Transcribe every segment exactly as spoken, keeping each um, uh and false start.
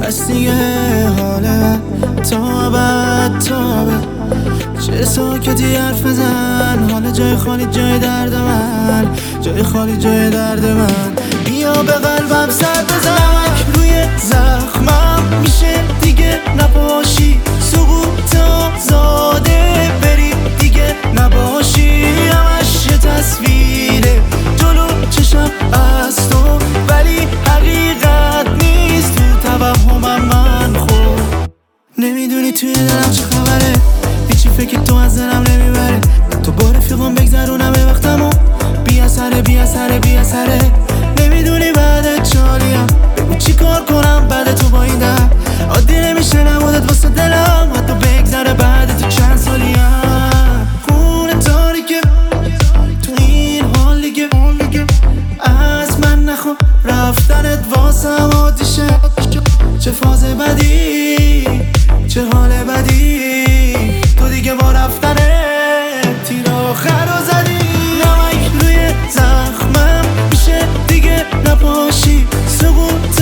بس دیگه حاله تا بعد تا بعد چه ساکتی حرف بزن، حالا جای خالی جای درد من، جای خالی جای درد من. بیا به قلبم سر بزن، روی زخمم میشه دیگه نباشی، سقوط آزاده بری دیگه نباشی. همش یه تصویره جلو چشم از تو، ولی حقیقت نیست تو توهمم من. خود نمیدونی توی دلم چه خبره، هیچی فکر تو از دلم نمیبره. تو با رفیقم بگذرونم وقتمو، بی اثره بی اثره بی اثره. نمیدونی بعد چالیم، بگو چی کار کنم بعد تو با این دم. عادی نمیشه نبودت واسه دلم، حتی بگذره بعد تو چند سالیم. خونه تاریکه تو این حال دیگه، از من نخوا رفتنت واسم آتیشه. چه فاز بدی چه حال بدی، تو دیگه با رفتنه تیر آخر رو زدی. نمک روی زخمم میشه دیگه نباشی، سقوط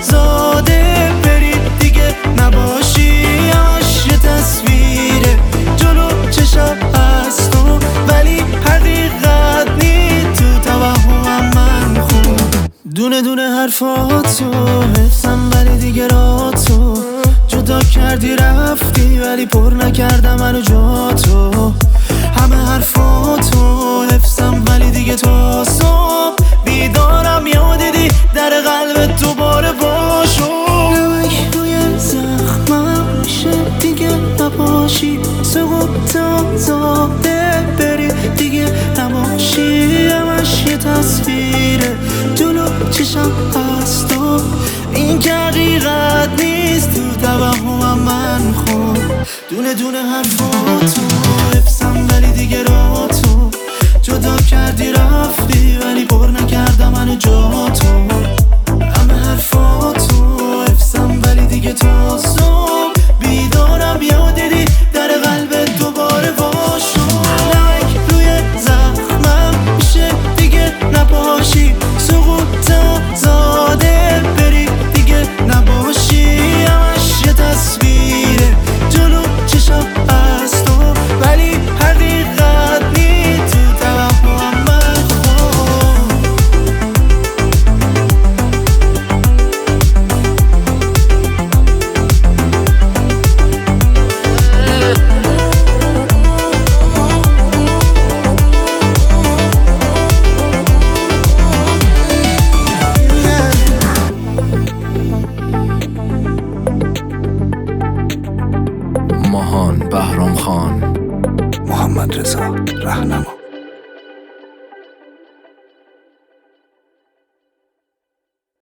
آزاده بری دیگه نباشی. همش یه تصویره جلو چشم از تو، ولی حقیقت نیست تو توهمم من. خود دونه دونه حرفاتو حفظم، ولی دیگه راتو جدا کردی رفتی، ولی پر نکردم منو جا تو. همه حرفاتو حفظم، ولی دیگه تا صبح بیدارم. یادیدی در قلب دوباره باشو. نمک روی زخمم میشه دیگه نباشی، سقوط آزاده بری دیگه نباشی. همش یه تصویره جلو چشم از تو، این که حقیقت نیست تو توهمم من. خود دونه دونه حرفاتو حفظم، ولی دیگه راتو جدا کردی رفتی، ولی پر نکردم منو جا تو. همه حرفاتو حفظم، ولی دیگه تا صبح بیدارم. یادیدی در قلب دوباره باشو. نمک روی زخمم میشه دیگه نباشی، سقوط آزاده بری دیگه نباشی. همش یه تصویره جلو چشم از تو، ولی حقیقت نیست تو توهمم من. ماهان بهرام خان، محمد رضا رهنما.